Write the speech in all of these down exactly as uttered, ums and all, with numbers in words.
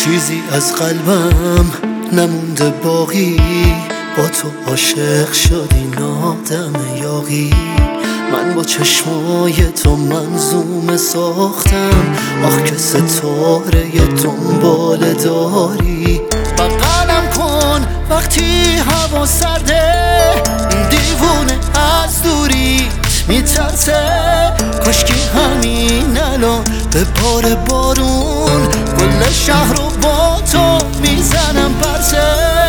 چیزی از قلبم نمونده باقی، با تو عاشق شدی آدم یاغی. من با چشمای تو منظومه ساختم، آخ که ستاره دنبال داری. بغلم کن وقتی هوا سرده، این دیوونه از دوریت میترسه. کاشکی همین الان به بار بارون کل شهر رو با تو میزنم پرسه.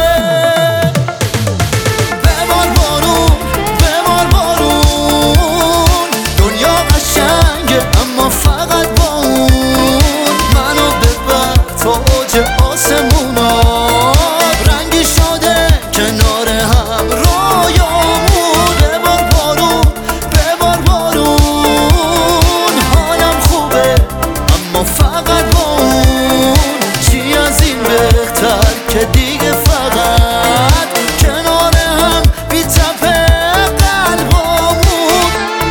ببار بارون ببار بارون، دنیا قشنگه اما فقط با اون. منو ببر تا اوج آسمونا، رنگی شده کنار هم رویامون. ببار بارون ببار بارون، حالم خوبه اما فقط با اون. چی از این بهتر که دیگه فقط کنار هم بی تپه قلبامون.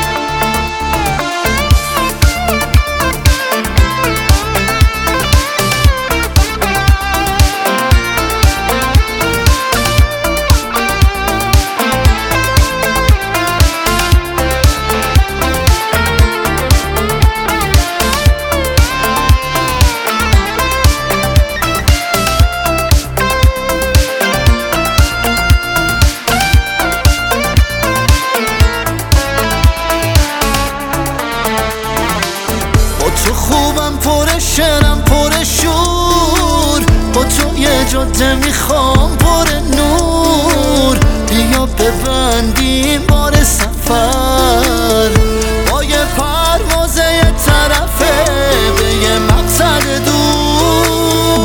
تو خوبم پر شرم پر شور، با تو یه جاده میخوام پر نور. بیا ببندیم بار سفر، با یه پرواز یه طرفه به یه مقصد دور.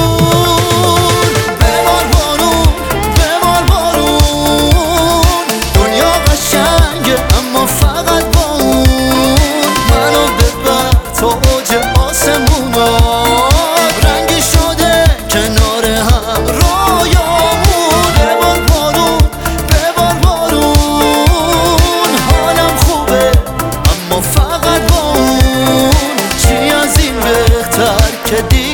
ببار بارون ببار بارون، دنیا قشنگه اما فقط با اون. منو ببر تا اوج آسمونا، رنگی شده کنار هم رویامون. ببار بارون ببار بارون، حالم خوبه اما فقط با اون. چی از این بهتر که دیگه